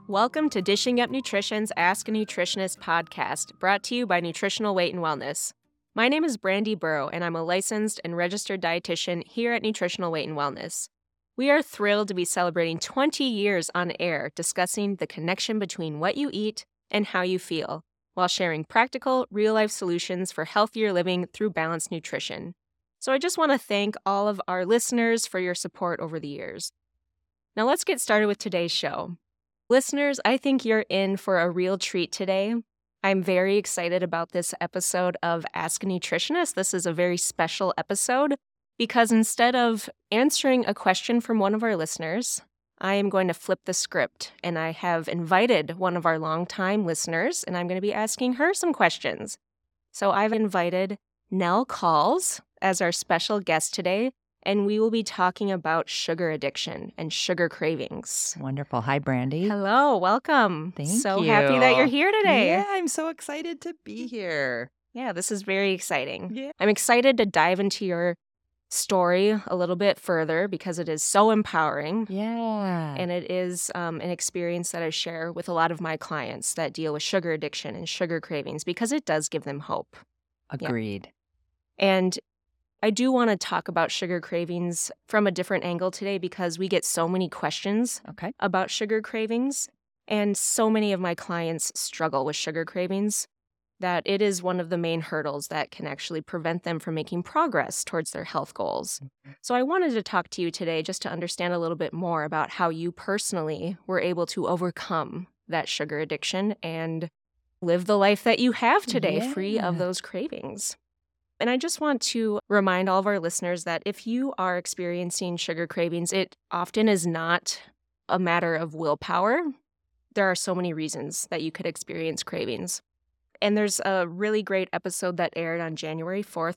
Welcome to Dishing Up Nutrition's Ask a Nutritionist podcast, brought to you by Nutritional Weight and Wellness. My name is Brandy Burrow, and I'm a licensed and registered dietitian here at Nutritional Weight and Wellness. We are thrilled to be celebrating 20 years on air discussing the connection between what you eat and how you feel, while sharing practical, real-life solutions for healthier living through balanced nutrition. So I just want to thank all of our listeners for your support over the years. Now let's get started with today's show. Listeners, I think you're in for a real treat today. I'm very excited about this episode of Ask a Nutritionist. This is a very special episode because instead of answering a question from one of our listeners, I am going to flip the script, and I have invited one of our longtime listeners, and I'm going to be asking her some questions. So I've invited Nell Calls as our special guest today, and we will be talking about sugar addiction and sugar cravings. Wonderful. Hi, Brandy. Hello, welcome. Thank so you. Happy that you're here today. Yeah, I'm so excited to be here. Yeah, this is very exciting. Yeah. I'm excited to dive into your story a little bit further because it is so empowering. Yeah. And it is an experience that I share with a lot of my clients that deal with sugar addiction and sugar cravings because it does give them hope. Agreed. Yeah. And I do want to talk about sugar cravings from a different angle today because we get so many questions about sugar cravings, and so many of my clients struggle with sugar cravings that it is one of the main hurdles that can actually prevent them from making progress towards their health goals. So I wanted to talk to you today just to understand a little bit more about how you personally were able to overcome that sugar addiction and live the life that you have today, free of those cravings. And I just want to remind all of our listeners that if you are experiencing sugar cravings, it often is not a matter of willpower. There are so many reasons that you could experience cravings. And there's a really great episode that aired on January 4th,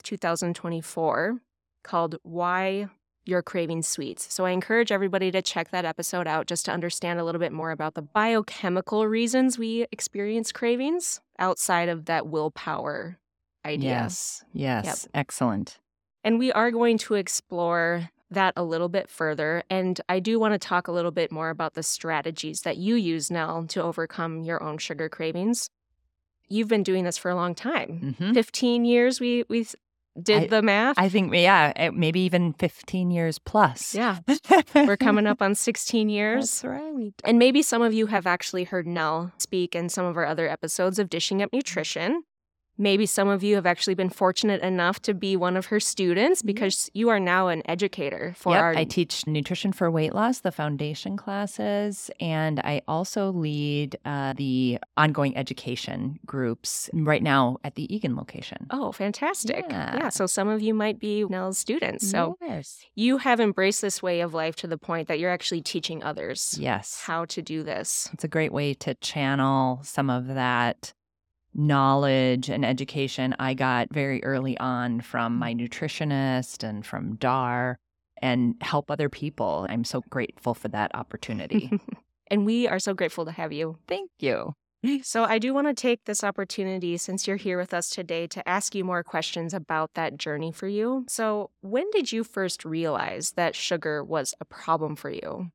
2024 called Why You're Craving Sweets. So I encourage everybody to check that episode out just to understand a little bit more about the biochemical reasons we experience cravings outside of that willpower idea. Yes. Yep. Excellent. And we are going to explore that a little bit further. And I do want to talk a little bit more about the strategies that you use now to overcome your own sugar cravings. You've been doing this for a long time. 15 years, we did the math. I think, maybe even 15 years plus. Yeah. We're coming up on 16 years. That's right. And maybe some of you have actually heard Nell speak in some of our other episodes of Dishing Up Nutrition. Maybe some of you have actually been fortunate enough to be one of her students because you are now an educator for our... I teach Nutrition for Weight Loss, the foundation classes, and I also lead the ongoing education groups right now at the Eagan location. Oh, fantastic. Yeah. So some of you might be Nell's students. So you have embraced this way of life to the point that you're actually teaching others how to do this. It's a great way to channel some of that knowledge and education I got very early on from my nutritionist and from DAR and help other people. I'm so grateful for that opportunity. And we are so grateful to have you. Thank you. So I do want to take this opportunity, since you're here with us today, to ask you more questions about that journey for you. So when did you first realize that sugar was a problem for you?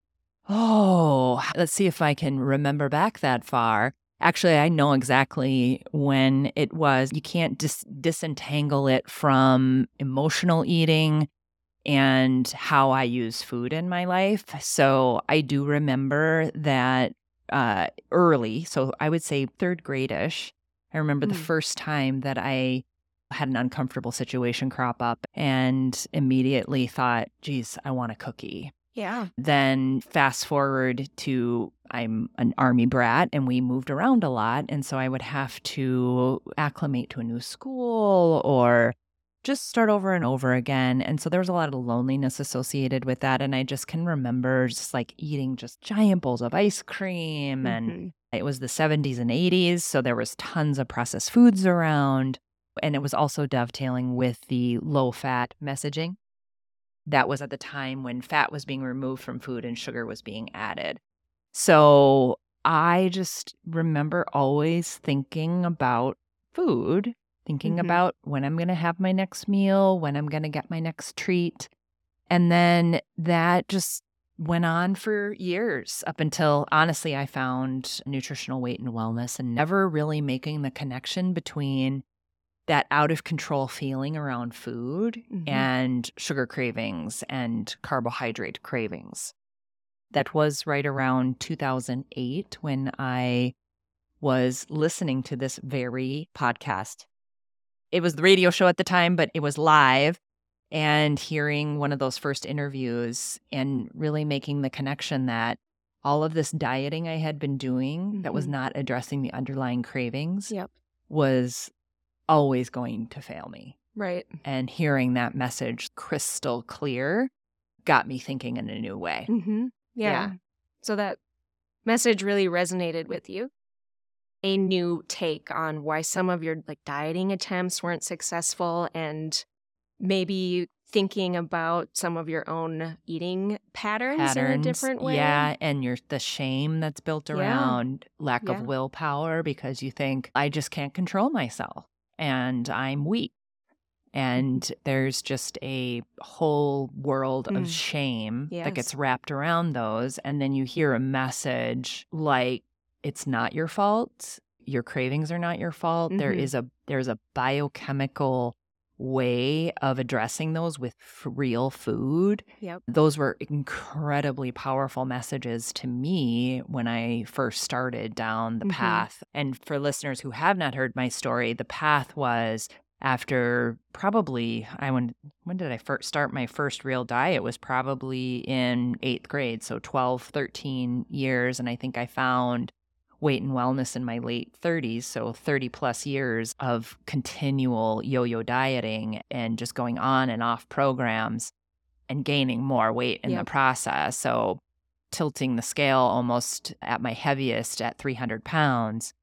Oh, let's see if I can remember back that far. Actually, I know exactly when it was. You can't disentangle it from emotional eating and how I use food in my life. So I do remember that early. So I would say third grade-ish. I remember the first time that I had an uncomfortable situation crop up and immediately thought, geez, I want a cookie. Yeah. Then fast forward to I'm an Army brat and we moved around a lot. And so I would have to acclimate to a new school or just start over and over again. And so there was a lot of loneliness associated with that. And I just can remember just like eating just giant bowls of ice cream. And it was the 70s and 80s. So there was tons of processed foods around. And it was also dovetailing with the low fat messaging. That was at the time when fat was being removed from food and sugar was being added. So I just remember always thinking about food, thinking about when I'm going to have my next meal, when I'm going to get my next treat. And then that just went on for years up until, honestly, I found nutritional weight and wellness and never really making the connection between that out of control feeling around food and sugar cravings and carbohydrate cravings. That was right around 2008 when I was listening to this very podcast. It was the radio show at the time, but it was live, and hearing one of those first interviews and really making the connection that all of this dieting I had been doing that was not addressing the underlying cravings was always going to fail me. Right. And hearing that message crystal clear got me thinking in a new way. Yeah. So that message really resonated with you. A new take on why some of your dieting attempts weren't successful, and maybe thinking about some of your own eating patterns in a different way. Yeah, and the shame that's built around lack of willpower, because you think, I just can't control myself and I'm weak. And there's just a whole world of shame that gets wrapped around those. And then you hear a message like, it's not your fault. Your cravings are not your fault. There's a biochemical way of addressing those with real food. Those were incredibly powerful messages to me when I first started down the path. And for listeners who have not heard my story, the path was after probably, when did I first start my first real diet? It was probably in 8th grade, so 12, 13 years. And I think I found weight and wellness in my late 30s, so 30 plus years of continual yo-yo dieting and just going on and off programs and gaining more weight in the process. So tilting the scale almost at my heaviest at 300 pounds,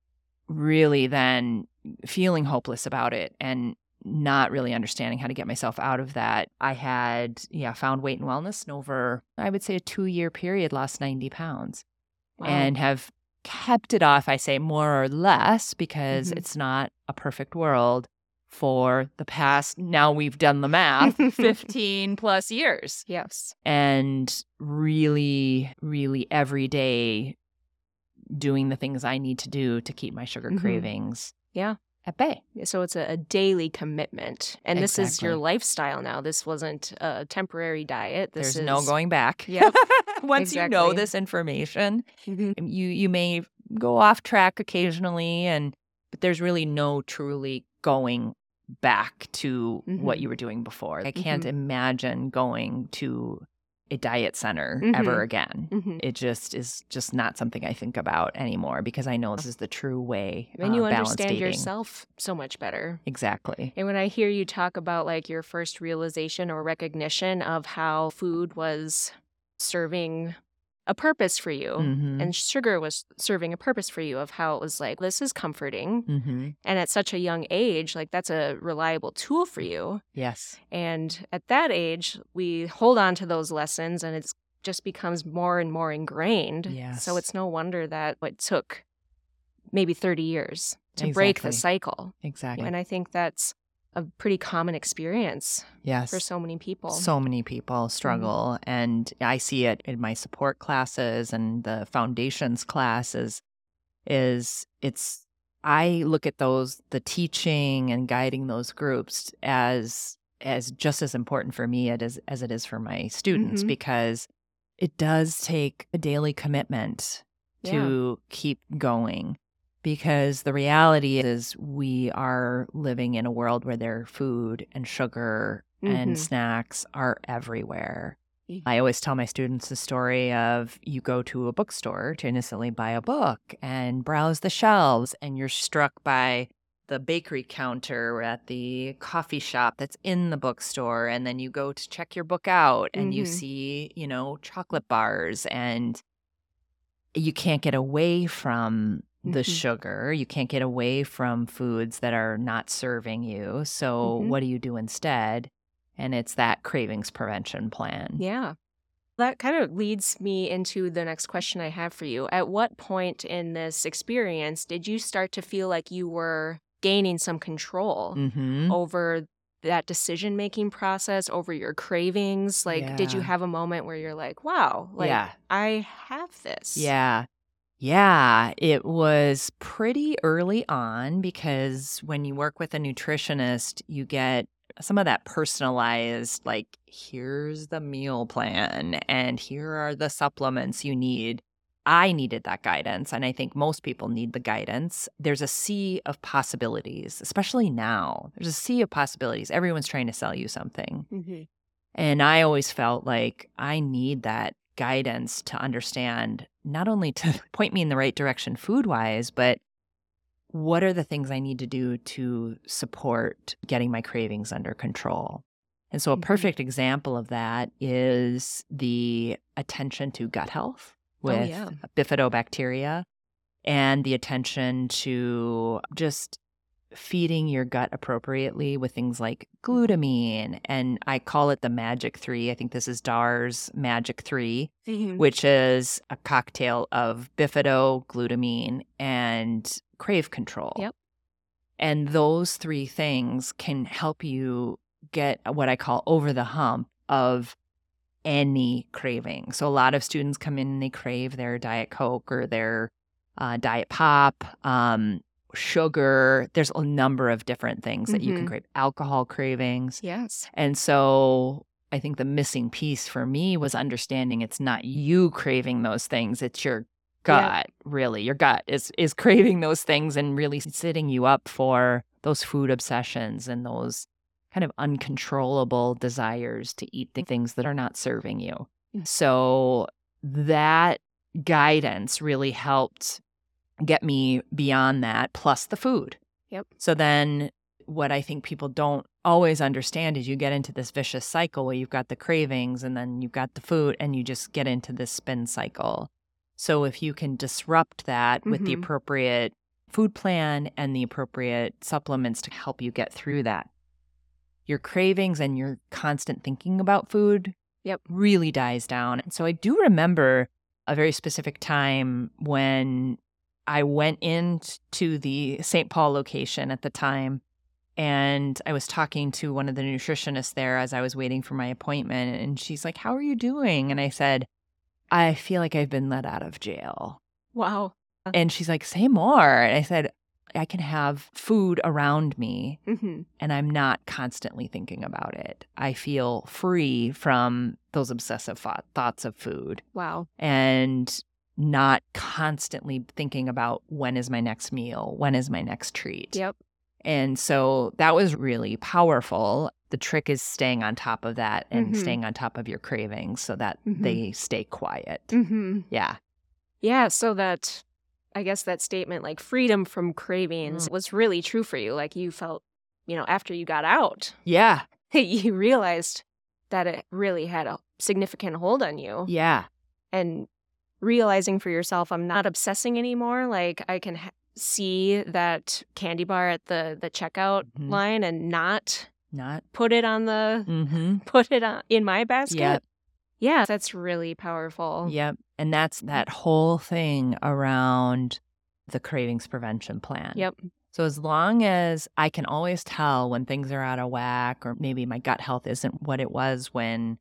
really then feeling hopeless about it and not really understanding how to get myself out of that. I had, found weight and wellness and over, I would say, a 2-year period, lost 90 pounds and have kept it off, I say, more or less, because it's not a perfect world, for the past, now we've done the math, 15 plus years. Yes. And really, really every day doing the things I need to do to keep my sugar cravings at bay. So it's a daily commitment. And this is your lifestyle now. This wasn't a temporary diet. There's no going back. Once you know this information, you may go off track occasionally, but there's really no truly going back to what you were doing before. I can't imagine going to a diet center ever again. It just is just not something I think about anymore, because I know this is the true way. And you balanced understand eating. yourself so much better. Exactly. And when I hear you talk about your first realization or recognition of how food was serving a purpose for you, and sugar was serving a purpose for you, of how it was this is comforting. And at such a young age, that's a reliable tool for you. Yes. And at that age, we hold on to those lessons, and it just becomes more and more ingrained. Yes. So it's no wonder that it took maybe 30 years to break the cycle. Exactly. And I think that's a pretty common experience for so many people. So many people struggle. And I see it in my support classes and the foundations classes. I look at the teaching and guiding those groups as just as important for me as it is for my students, because it does take a daily commitment to keep going. Because the reality is we are living in a world where their food and sugar and snacks are everywhere. I always tell my students the story of, you go to a bookstore to innocently buy a book and browse the shelves, and you're struck by the bakery counter at the coffee shop that's in the bookstore. And then you go to check your book out and you see, chocolate bars, and you can't get away from the sugar. You can't get away from foods that are not serving you. So what do you do instead? And it's that cravings prevention plan. Yeah. That kind of leads me into the next question I have for you. At what point in this experience did you start to feel like you were gaining some control over that decision-making process over your cravings? Like, did you Yeah. have a moment where you're like, wow, like, Yeah. I have this? Yeah. Yeah, it was pretty early on because when you work with a nutritionist, you get some of that personalized, like, here's the meal plan and here are the supplements you need. I needed that guidance, and I think most people need the guidance. There's a sea of possibilities, especially now. There's a sea of possibilities. Everyone's trying to sell you something. Mm-hmm. And I always felt like I need that guidance to understand not only to point me in the right direction food wise, but what are the things I need to do to support getting my cravings under control? And so, a perfect example of that is the attention to gut health Oh, with yeah. bifidobacteria and the attention to just feeding your gut appropriately with things like glutamine. And I call it the Magic 3. I think this is DAR's Magic 3, Mhm. which is a cocktail of bifido, glutamine, and crave control. Yep. And those three things can help you get what I call over the hump of any craving. So a lot of students come in and they crave their Diet Coke or their Diet Pop, sugar. There's a number of different things that you can Mhm. crave, alcohol cravings. Yes. And so I think the missing piece for me was understanding it's not you craving those things, it's your gut, really. Your gut is craving those things and really setting you up for those food obsessions and those kind of uncontrollable desires to eat the things that are not serving you. Mm. So that guidance really helped get me beyond that, plus the food. Yep. So then what I think people don't always understand is you get into this vicious cycle where you've got the cravings and then you've got the food and you just get into this spin cycle. So if you can disrupt that with the Mhm. appropriate food plan and the appropriate supplements to help you get through that, your cravings and your constant thinking about food really dies down. And so I do remember a very specific time when I went into the St. Paul location at the time, and I was talking to one of the nutritionists there as I was waiting for my appointment. And she's like, "How are you doing?" And I said, "I feel like I've been let out of jail." Wow. And she's like, "Say more." And I said, "I can have food around me Mm-hmm. and I'm not constantly thinking about it. I feel free from those obsessive thoughts of food Wow. and not constantly thinking about when is my next meal, when is my next treat." Yep. And so that was really powerful. The trick is staying on top of that and Mhm. staying on top of your cravings so that Mhm. they stay quiet. Mm-hmm. Yeah. Yeah, so that, I guess that statement, like freedom from cravings, was really true for you. Like you felt, after you got out, Yeah. you realized that it really had a significant hold on you. Yeah. And realizing for yourself, I'm not obsessing anymore. Like I can see that candy bar at the checkout Mhm. line and not Not. put it on put it on in my basket. Yep. Yeah, that's really powerful. Yep. And that's that whole thing around the cravings prevention plan. Yep. So as long as I can always tell when things are out of whack or maybe my gut health isn't what it was when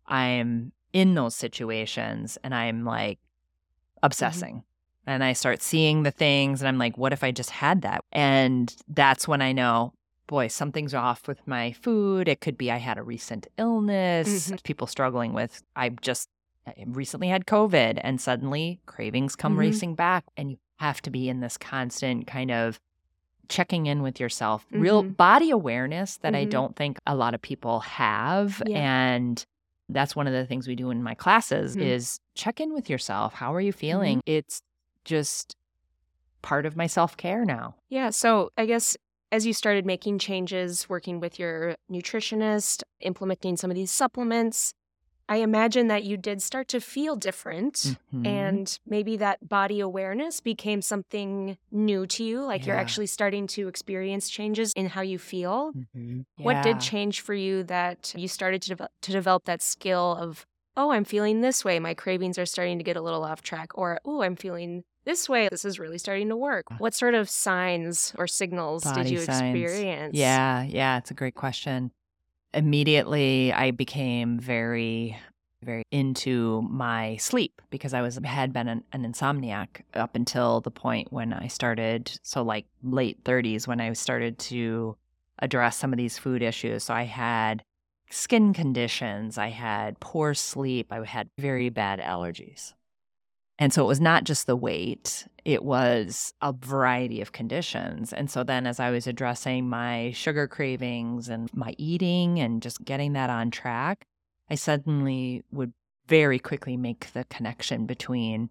I'm in those situations and I'm like obsessing and I start seeing the things and I'm like, what if I just had that? And that's when I know, boy, something's off with my food. It could be I had a recent illness, people struggling with, I recently had COVID and suddenly cravings come racing back. And you have to be in this constant kind of checking in with yourself, real body awareness that I don't think a lot of people have. Yeah. And that's one of the things we do in my classes is check in with yourself. How are you feeling? It's just part of my self-care now. Yeah. So I guess as you started making changes, working with your nutritionist, implementing some of these supplements, I imagine that you did start to feel different, and maybe that body awareness became something new to you, like you're actually starting to experience changes in how you feel. What did change for you that you started to develop that skill of, oh, I'm feeling this way, my cravings are starting to get a little off track, or, oh, I'm feeling this way, this is really starting to work. What sort of signs or signals did Body you signs. experience? Yeah, it's a great question. Immediately, I became very, very into my sleep because had been an insomniac up until the point when I started, so like late 30s when I started to address some of these food issues. So I had skin conditions, I had poor sleep, I had very bad allergies. And so it was not just the weight, it was a variety of conditions. And so then as I was addressing my sugar cravings and my eating and just getting that on track, I suddenly would very quickly make the connection between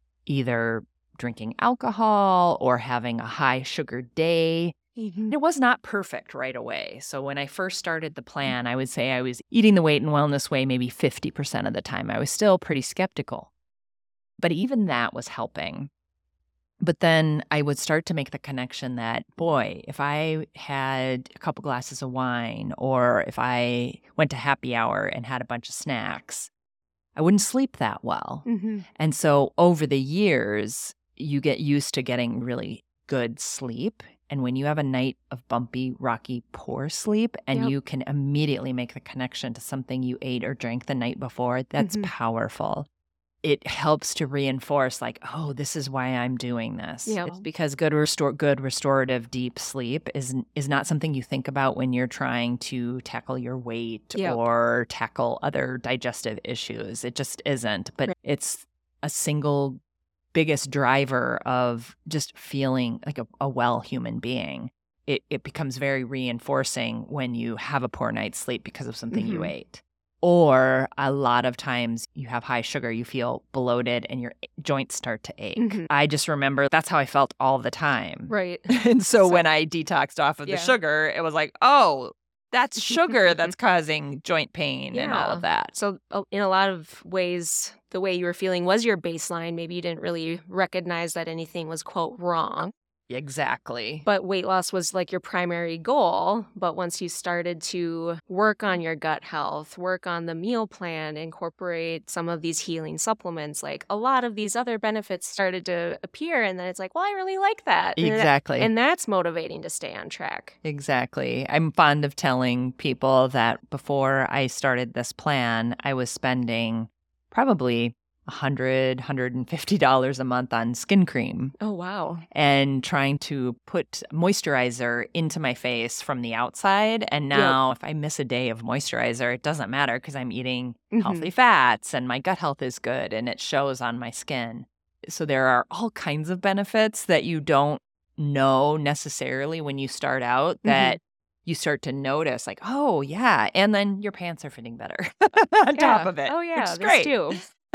either drinking alcohol or having a high sugar day. It was not perfect right away. So when I first started the plan, I would say I was eating the Weight and Wellness Way maybe 50% of the time. I was still pretty skeptical. But even that was helping. But then I would start to make the connection that, boy, if I had a couple glasses of wine or if I went to happy hour and had a bunch of snacks, I wouldn't sleep that well. And so over the years, you get used to getting really good sleep. And when you have a night of bumpy, rocky, poor sleep, and you can immediately make the connection to something you ate or drank the night before, that's powerful. It helps to reinforce like, oh, this is why I'm doing this. It's because good restorative deep sleep is not something you think about when you're trying to tackle your weight or tackle other digestive issues. It just isn't. But it's a single biggest driver of just feeling like a well human being. It becomes very reinforcing when you have a poor night's sleep because of something you ate. Or a lot of times you have high sugar, you feel bloated and your joints start to ache. I just remember that's how I felt all the time. Right. And so when I detoxed off of the sugar, it was like, oh, that's sugar that's causing joint pain and all of that. So in a lot of ways, the way you were feeling was your baseline. Maybe you didn't really recognize that anything was, quote, wrong. Exactly. But weight loss was like your primary goal. But once you started to work on your gut health, work on the meal plan, incorporate some of these healing supplements, like a lot of these other benefits started to appear. And then it's like, well, I really like that. Exactly. And that's motivating to stay on track. Exactly. I'm fond of telling people that before I started this plan, I was spending probably $150 a month on skin cream. Oh, wow. And trying to put moisturizer into my face from the outside. And now if I miss a day of moisturizer, it doesn't matter because I'm eating healthy fats and my gut health is good and it shows on my skin. So there are all kinds of benefits that you don't know necessarily when you start out that you start to notice like, oh, yeah. And then your pants are fitting better on top of it. Oh, yeah. It's great. Too.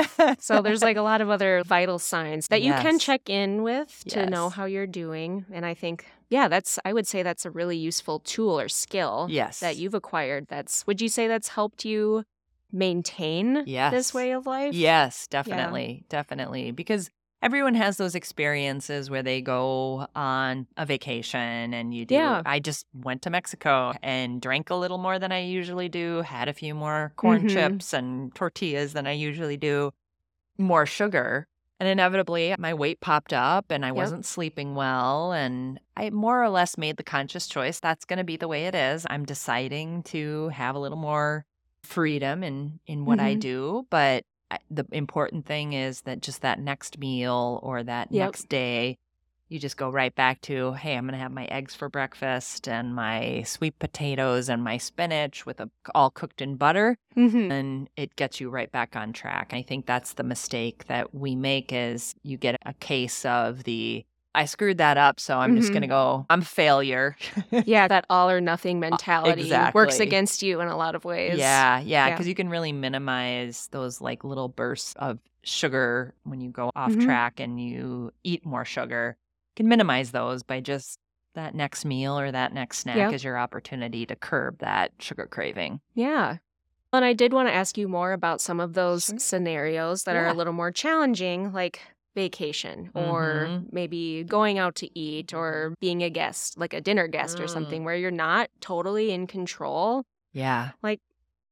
So there's like a lot of other vital signs that you can check in with to know how you're doing. And I think, I would say that's a really useful tool or skill that you've acquired. Would you say that's helped you maintain this way of life? Yes, definitely. Definitely. Because everyone has those experiences where they go on a vacation and you do. I just went to Mexico and drank a little more than I usually do, had a few more corn chips and tortillas than I usually do, more sugar. And inevitably, my weight popped up and I wasn't sleeping well. And I more or less made the conscious choice. That's going to be the way it is. I'm deciding to have a little more freedom in what I do. But the important thing is that just that next meal or that next day, you just go right back to, hey, I'm going to have my eggs for breakfast and my sweet potatoes and my spinach with all cooked in butter. And it gets you right back on track. I think that's the mistake that we make is you get a case of I screwed that up, so I'm just going to go, I'm a failure. That all or nothing mentality works against you in a lot of ways. Yeah, because you can really minimize those like little bursts of sugar when you go off track and you eat more sugar. You can minimize those by just that next meal or that next snack is your opportunity to curb that sugar craving. Yeah. And I did want to ask you more about some of those scenarios that are a little more challenging, like vacation or maybe going out to eat or being a guest, like a dinner guest or something where you're not totally in control. Yeah. Like,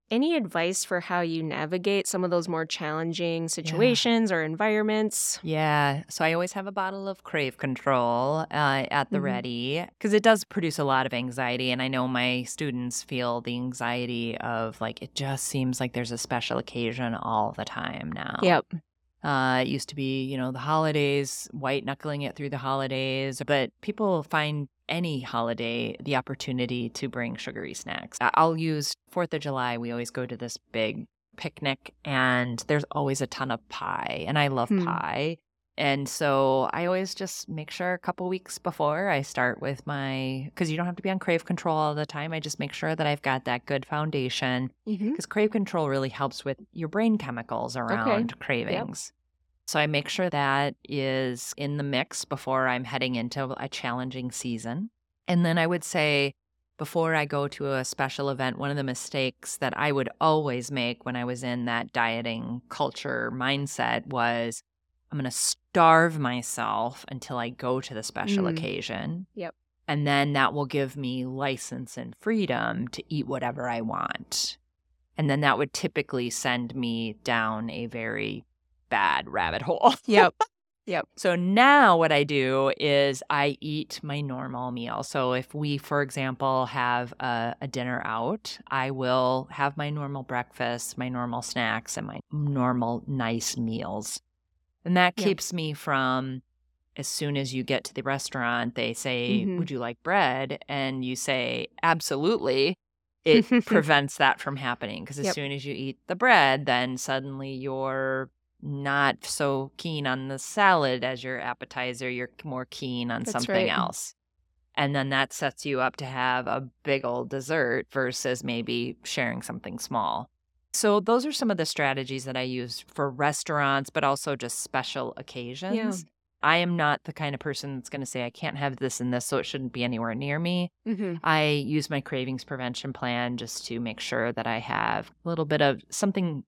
Any advice for how you navigate some of those more challenging situations or environments? Yeah. So I always have a bottle of Crave Control at the Mhm. ready because it does produce a lot of anxiety. And I know my students feel the anxiety of like, it just seems like there's a special occasion all the time now. Yep. It used to be, the holidays, white knuckling it through the holidays, but people find any holiday the opportunity to bring sugary snacks. I'll use 4th of July. We always go to this big picnic, and there's always a ton of pie, and I love Hmm. pie. And so I always just make sure a couple weeks before I start with because you don't have to be on Crave Control all the time. I just make sure that I've got that good foundation Mhm. because Crave Control really helps with your brain chemicals Okay. around Yep. cravings. So I make sure that is in the mix before I'm heading into a challenging season. And then I would say before I go to a special event, one of the mistakes that I would always make when I was in that dieting culture mindset was I'm going to starve myself until I go to the special Mm. occasion. Yep. And then that will give me license and freedom to eat whatever I want. And then that would typically send me down a very bad rabbit hole. Yep. Yep. So now what I do is I eat my normal meal. So if we, for example, have a dinner out, I will have my normal breakfast, my normal snacks, and my normal nice meals. And that Yep. keeps me from as soon as you get to the restaurant, they say, Mhm. would you like bread? And you say, absolutely. It prevents that from happening because as Yep. soon as you eat the bread, then suddenly you're not so keen on the salad as your appetizer. You're more keen on That's something right. else. And then that sets you up to have a big old dessert versus maybe sharing something small. So those are some of the strategies that I use for restaurants, but also just special Yeah. occasions. I am not the kind of person that's going to say, I can't have this and this, so it shouldn't be anywhere near me. Mhm. I use my cravings prevention plan just to make sure that I have a little bit of something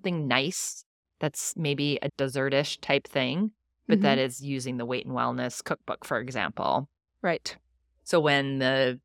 nice that's maybe a dessert-ish type thing, but that Mhm. is using the Weight and Wellness cookbook, for example. Right. So when the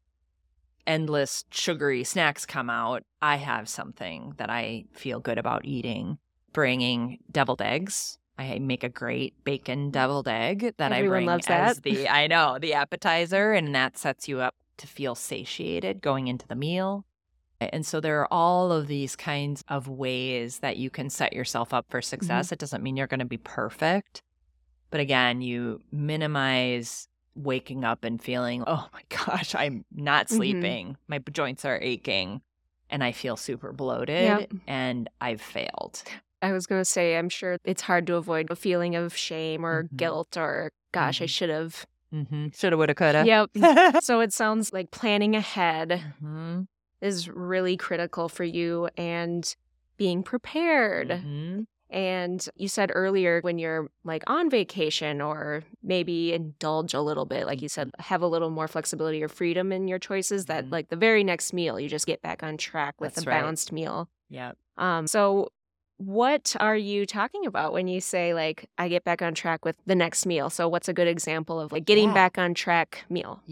endless sugary snacks come out, I have something that I feel good about eating. Bringing deviled eggs. I make a great bacon deviled egg that I Everyone bring loves that. as the appetizer, and that sets you up to feel satiated going into the meal. And so there are all of these kinds of ways that you can set yourself up for success. It doesn't mean you're going to be perfect. But again, you minimize waking up and feeling, oh my gosh, I'm not Mhm. sleeping. My joints are aching and I feel super Yep. bloated and I've failed. I was gonna say, I'm sure it's hard to avoid a feeling of shame or Mhm. guilt or, gosh, I Mhm. should have. Shoulda, woulda, coulda. Yep. So it sounds like planning ahead Mhm. is really critical for you and being prepared. Mhm. And you said earlier when you're like on vacation or maybe indulge a little bit, like you said, have a little more flexibility or freedom in your choices that Mhm. like the very next meal, you just get back on track with a That's right. balanced meal. Yep. So what are you talking about when you say like I get back on track with the next meal? So what's a good example of like getting Yeah. back on track meal?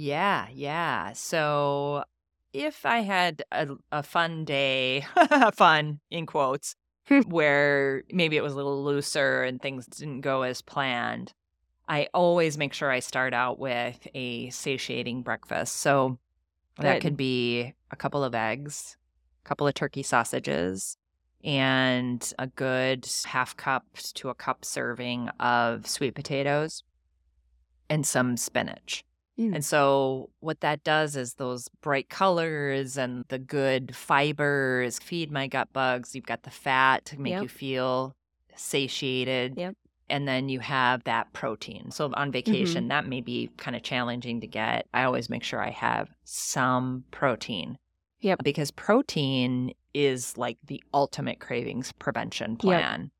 Yeah. So if I had a fun day, fun in quotes, where maybe it was a little looser and things didn't go as planned, I always make sure I start out with a satiating breakfast. So that could Good. be a couple of eggs, a couple of turkey sausages, and a good half cup to a cup serving of sweet potatoes and some spinach. Mm. And so what that does is those bright colors and the good fibers feed my gut bugs. You've got the fat to make you Yep. feel satiated. Yep. And then you have that protein. So on vacation, that may be kind of challenging to get. I always make sure I have some protein Yep. because protein is like the ultimate cravings prevention plan.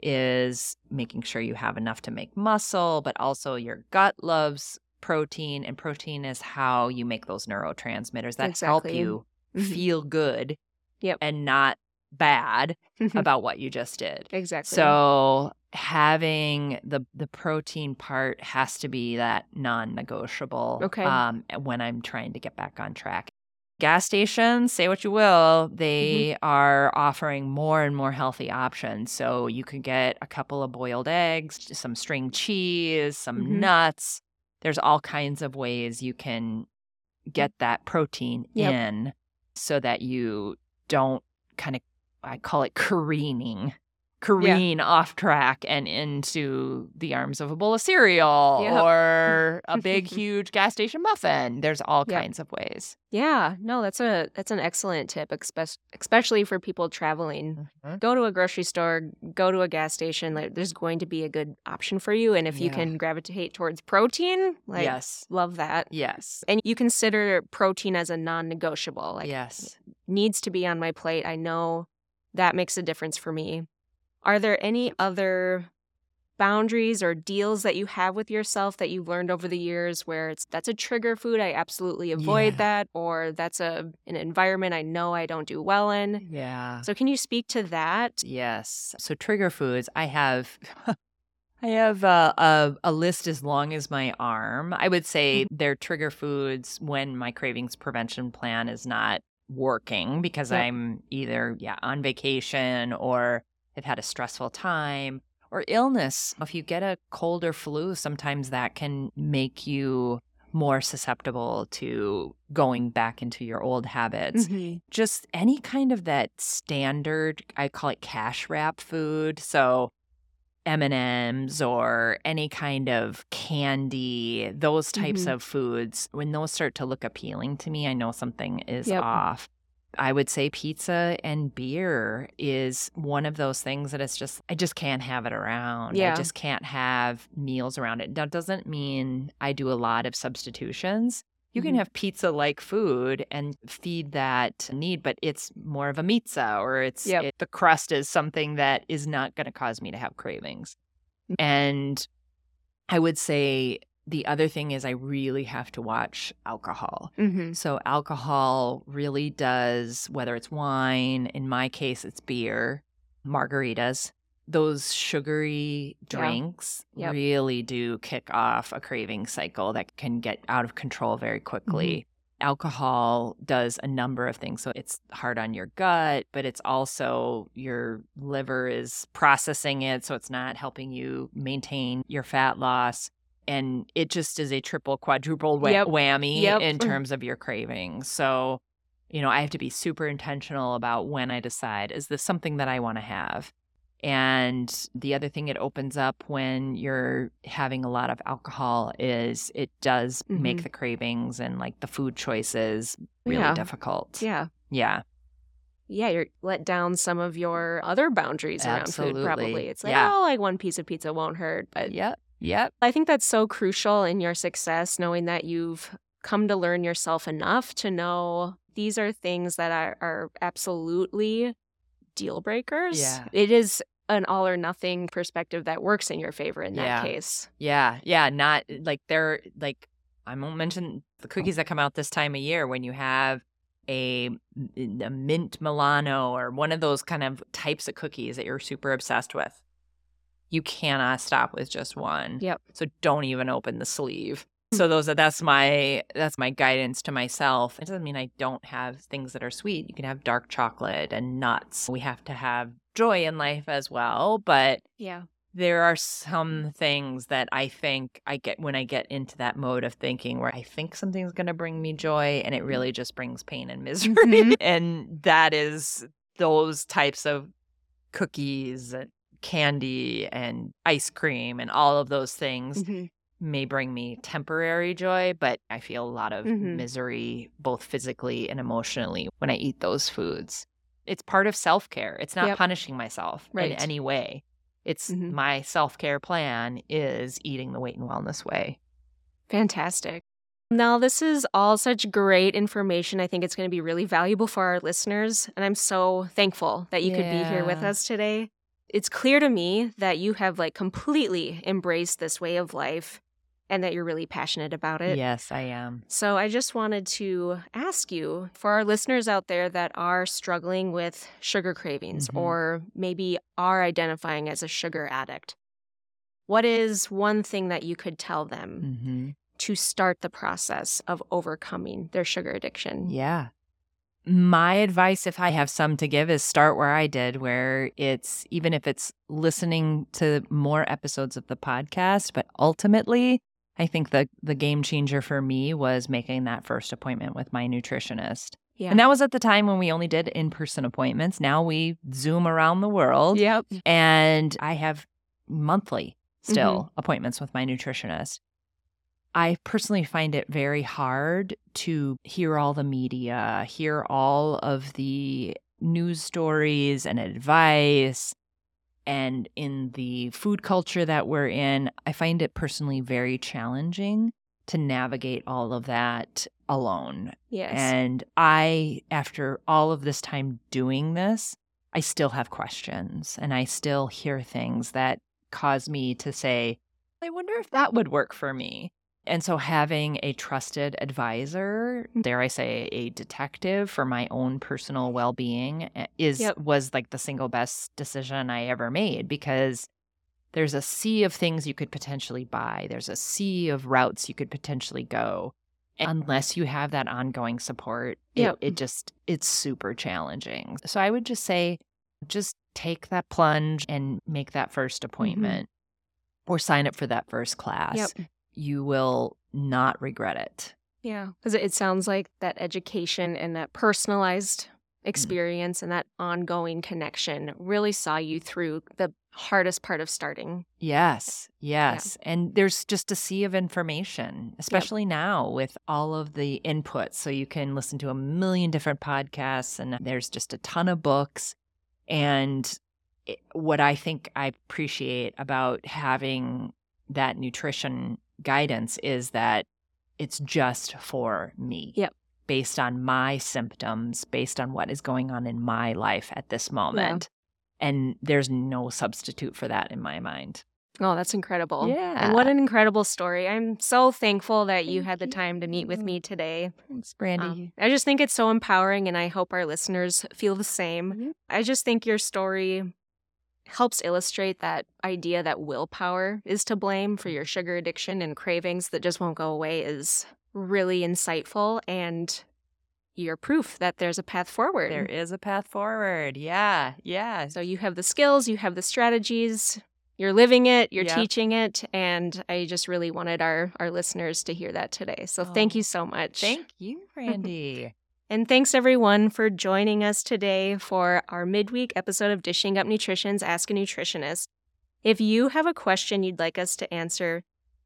Is making sure you have enough to make muscle, but also your gut loves protein, and protein is how you make those neurotransmitters that help Exactly. you Mhm. feel good Yep. and not bad about what you just did. Exactly. So having the protein part has to be that non-negotiable Okay. when I'm trying to get back on track. gas stations, say what you will, they are offering more and more healthy options. So you can get a couple of boiled eggs, some string cheese, some nuts. There's all kinds of ways you can get that protein in so that you don't kind of, I call it careen off track and into the arms of a bowl of cereal or a big, huge gas station muffin. There's all kinds of ways. Yeah, no, that's an excellent tip, especially for people traveling. Go to a grocery store, go to a gas station. Like, there's going to be a good option for you, and if you can gravitate towards protein, love that. Yes, and you consider protein as a non-negotiable. Like, needs to be on my plate. I know that makes a difference for me. Are there any other boundaries or deals that you have with yourself that you've learned over the years where that's a trigger food, I absolutely avoid that, or that's an environment I know I don't do well in? Yeah. So can you speak to that? Yes. So trigger foods, I have a list as long as my arm. I would say they're trigger foods when my cravings prevention plan is not working because I'm either on vacation or have had a stressful time or illness. If you get a cold or flu, sometimes that can make you more susceptible to going back into your old habits. Just any kind of that standard, I call it cash wrap food. So M&Ms or any kind of candy, those types of foods, when those start to look appealing to me, I know something is off. I would say pizza and beer is one of those things that I just can't have it around. I just can't have meals around it. That doesn't mean I do a lot of substitutions. You can have pizza-like food and feed that need, but it's more of a pizza or the crust is something that is not going to cause me to have cravings. And I would say the other thing is I really have to watch alcohol. So alcohol really does, whether it's wine, in my case, it's beer, margaritas, those sugary drinks really do kick off a craving cycle that can get out of control very quickly. Alcohol does a number of things. So it's hard on your gut, but it's also your liver is processing it. So it's not helping you maintain your fat loss. And it just is a triple, quadruple whammy in terms of your cravings. So, I have to be super intentional about when I decide, is this something that I want to have? And the other thing it opens up when you're having a lot of alcohol is it does make the cravings and like the food choices really difficult. Yeah, you're let down some of your other boundaries around food, probably. It's like, like one piece of pizza won't hurt. But I think that's so crucial in your success, knowing that you've come to learn yourself enough to know these are things that are absolutely deal breakers. It is an all or nothing perspective that works in your favor in that case. Not like they're like, I won't mention the cookies that come out this time of year when you have a mint Milano or one of those kind of types of cookies that you're super obsessed with. You cannot stop with just one. So don't even open the sleeve. So that's my guidance to myself. It doesn't mean I don't have things that are sweet. You can have dark chocolate and nuts. We have to have joy in life as well, but there are some things that I think I get when I get into that mode of thinking where I think something's going to bring me joy and it really just brings pain and misery. And that is those types of cookies and candy and ice cream and all of those things may bring me temporary joy, but I feel a lot of misery, both physically and emotionally, when I eat those foods. It's part of self-care. It's not punishing myself in any way. It's my self-care plan is eating the Weight and Wellness Way. Fantastic. Now, this is all such great information. I think it's going to be really valuable for our listeners, and I'm so thankful that you could be here with us today. It's clear to me that you have completely embraced this way of life and that you're really passionate about it. Yes, I am. So I just wanted to ask you, for our listeners out there that are struggling with sugar cravings or maybe are identifying as a sugar addict, what is one thing that you could tell them to start the process of overcoming their sugar addiction? Yeah. My advice, if I have some to give, is start where I did, where it's, even if it's listening to more episodes of the podcast, but ultimately, I think the game changer for me was making that first appointment with my nutritionist. Yeah. And that was at the time when we only did in-person appointments. Now we Zoom around the world. Yep. And I have monthly still appointments with my nutritionist. I personally find it very hard to hear all the media, hear all of the news stories and advice. And in the food culture that we're in, I find it personally very challenging to navigate all of that alone. Yes. And I, after all of this time doing this, I still have questions and I still hear things that cause me to say, I wonder if that would work for me. And so having a trusted advisor, dare I say a detective for my own personal well-being was like the single best decision I ever made, because there's a sea of things you could potentially buy. There's a sea of routes you could potentially go. And unless you have that ongoing support, it's super challenging. So I would just say, just take that plunge and make that first appointment or sign up for that first class. Yep. You will not regret it. Yeah, because it sounds like that education and that personalized experience and that ongoing connection really saw you through the hardest part of starting. Yes. And there's just a sea of information, especially now with all of the inputs. So you can listen to a million different podcasts and there's just a ton of books. And what I think I appreciate about having that nutrition guidance is that it's just for me. Yep. Based on my symptoms, based on what is going on in my life at this moment. Yeah. And there's no substitute for that in my mind. Oh, that's incredible. Yeah. And what an incredible story. I'm so thankful that you had the time to meet with me today. Thanks, Brandy. I just think it's so empowering, and I hope our listeners feel the same. I just think your story helps illustrate that idea that willpower is to blame for your sugar addiction and cravings that just won't go away is really insightful, and you're proof that there's a path forward. There is a path forward. Yeah. So you have the skills, you have the strategies, you're living it, you're teaching it, and I just really wanted our listeners to hear that today. So thank you so much. Thank you, Brandy. And thanks, everyone, for joining us today for our midweek episode of Dishing Up Nutrition's Ask a Nutritionist. If you have a question you'd like us to answer,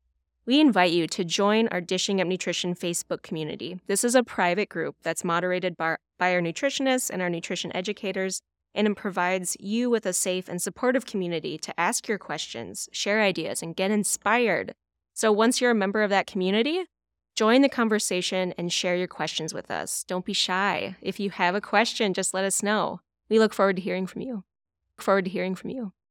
we invite you to join our Dishing Up Nutrition Facebook community. This is a private group that's moderated by our nutritionists and our nutrition educators, and it provides you with a safe and supportive community to ask your questions, share ideas, and get inspired. So once you're a member of that community, join the conversation and share your questions with us. Don't be shy. If you have a question, just let us know. We look forward to hearing from you.